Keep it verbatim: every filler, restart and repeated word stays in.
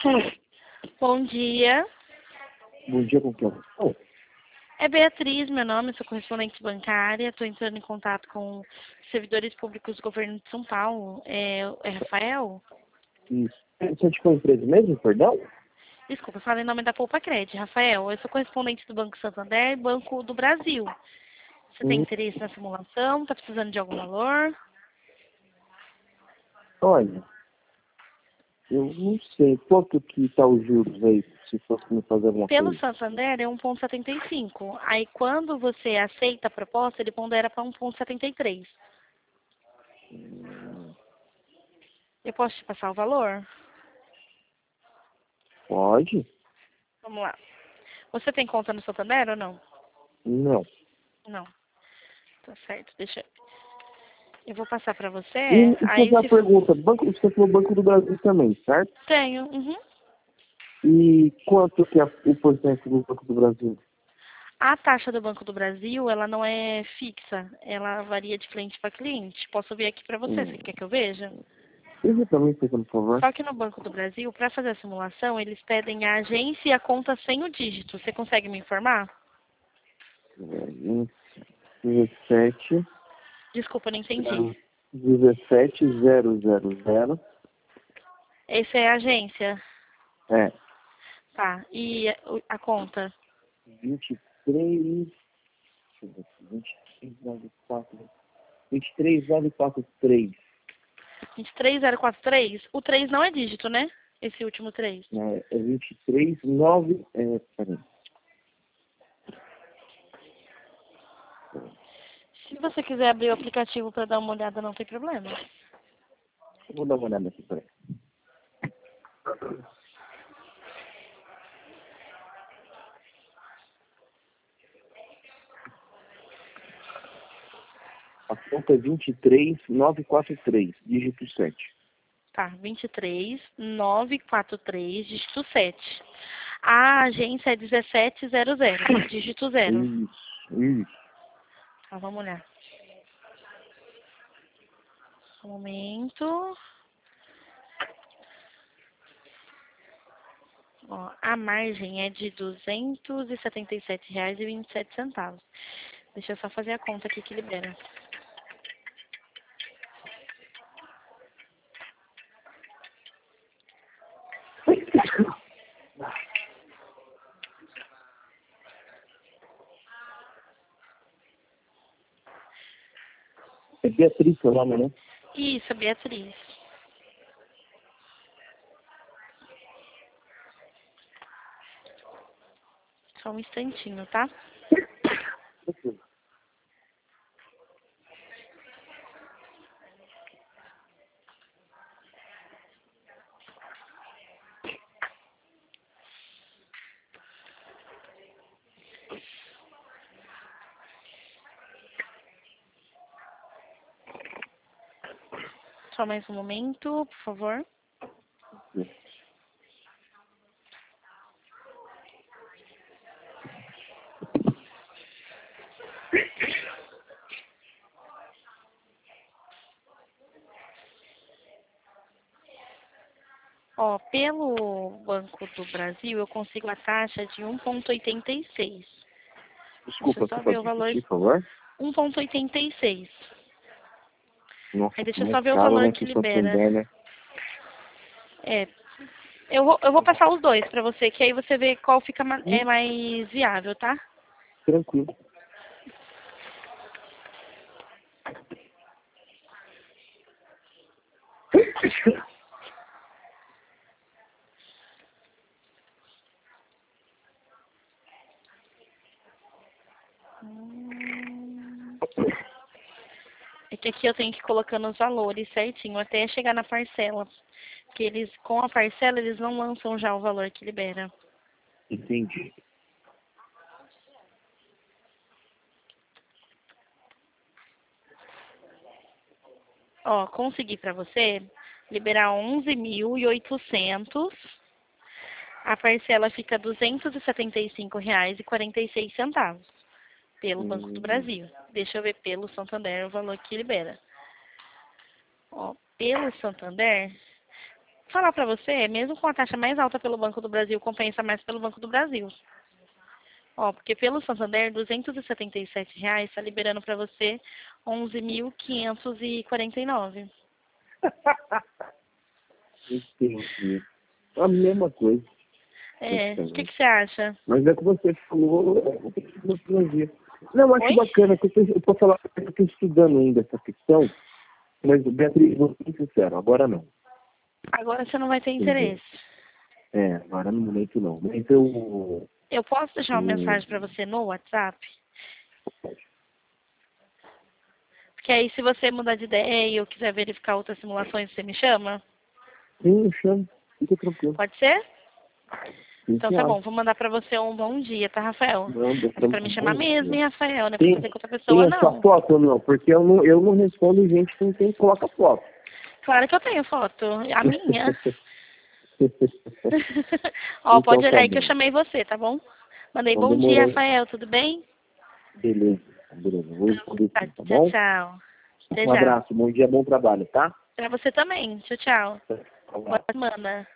Bom dia. Bom dia, com quem? Oh, É Beatriz, meu nome, sou correspondente bancária. Estou entrando em contato com servidores públicos do governo de São Paulo. É, é Rafael? isso. Você é de qual empresa mesmo, perdão? Desculpa, eu falei em nome da Poupa Cred. Rafael, eu sou correspondente do Banco Santander e Banco do Brasil. Você tem Hum, interesse na simulação? Está precisando de algum valor? olha, eu não sei quanto que tá os juros aí, se fosse me fazer alguma Pelo coisa. Santander é um vírgula setenta e cinco. Aí quando você aceita a proposta, ele pondera para um vírgula setenta e três. Eu posso te passar o valor? Pode? Vamos lá. Você tem conta no Santander ou não? Não. Não. Tá certo. Deixa eu vou passar pra você. E, e Aí fazer uma se pergunta, banco, você falou Banco do Brasil também, certo? tenho. Uhum. E quanto que é o porcento do Banco do Brasil? A taxa do Banco do Brasil, ela não é fixa. Ela varia de cliente para cliente. Posso ver aqui pra você. Você Hum, quer que eu veja? veja pra mim, por favor. Só que no Banco do Brasil, para fazer a simulação, eles pedem a agência e a conta sem o dígito. Você consegue me informar? É, dezessete, Desculpa, não entendi. dezessete zero zero zero. Essa é a agência? É, Tá. E a a conta? vinte e três. Deixa eu ver aqui, vinte e três, nove, quatro. vinte e três, nove, quatro, três. vinte e três zero quatro três? O três não é dígito, né? Esse último três. Né? É vinte e três, nove. É, peraí. Se você quiser abrir o aplicativo para dar uma olhada, não tem problema. Eu vou dar uma olhada aqui, peraí. A conta é vinte e três, nove, quatro, três, dígito sete. Tá, vinte e três nove quatro três, dígito sete. A agência é dezessete zero zero, dígito zero. Isso, isso. Tá, vamos olhar. Um momento. Ó, a margem é de duzentos e setenta e sete reais e vinte e sete centavos. Deixa eu só fazer a conta aqui que libera. É Beatriz seu nome, né? Isso, Beatriz. Só um instantinho, tá? Só mais um momento, por favor. Ó, pelo Banco do Brasil, eu consigo a taxa de um vírgula oitenta e seis. Deixa eu Desculpa, só você ver pode o valor. repetir, por favor? um vírgula oitenta e seis. Nossa, Aí deixa eu muito só ver o caro, valor né, que que libera. Santander, né? É, eu vou, eu vou passar os dois pra você, que aí você vê qual fica ma- é mais viável, tá? Tranquilo. Hum, É que aqui eu tenho que ir colocando os valores certinho, até chegar na parcela. Que eles, com a parcela, eles não lançam já o valor que libera. Entendi. Ó, consegui pra você liberar onze mil e oitocentos. A parcela fica duzentos e setenta e cinco reais e quarenta e seis centavos pelo Banco do Hum, Brasil. Deixa eu ver pelo Santander o valor que libera. Ó, pelo Santander falar pra você, mesmo com a taxa mais alta pelo Banco do Brasil, compensa mais pelo Banco do Brasil. Ó, porque pelo Santander, duzentos e setenta e sete reais está liberando pra você onze mil quinhentos e quarenta e nove. Entendi. A mesma coisa. É, o que, que você acha? Mas é que você falou, é tecnologia. Não, eu acho Oi? bacana, que eu, tô, eu posso falar que eu estou estudando ainda essa questão, mas, Beatriz, vou ser sincero, agora não. Agora você não vai ter Entendeu? interesse. É, agora no momento não. Mas eu... Eu posso deixar uma eu mensagem pra você no WhatsApp? Porque aí se você mudar de ideia ou quiser verificar outras simulações, você me chama? sim, eu chamo. Fica tranquilo. Pode ser? Sim, Então tá claro. bom, vou mandar pra você um bom dia, tá, Rafael? Manda, Mas pra me chamar bom mesmo, dia. hein, Rafael? Não é pra Tem, fazer com outra tem pessoa, a sua não. foto ou não? Porque eu não, eu não respondo gente com quem coloca foto. Claro que eu tenho foto. A minha. Ó, Então pode olhar tá aí que eu bom. chamei você, tá bom? Mandei Então bom dia, demorou. Rafael, tudo bem? Beleza, beleza. Vou responder Tá, sim, tá tchau, bom? tchau. Até Um já. abraço, bom dia, bom trabalho, tá? Pra você também. Tchau, tchau. Um Boa abraço. semana.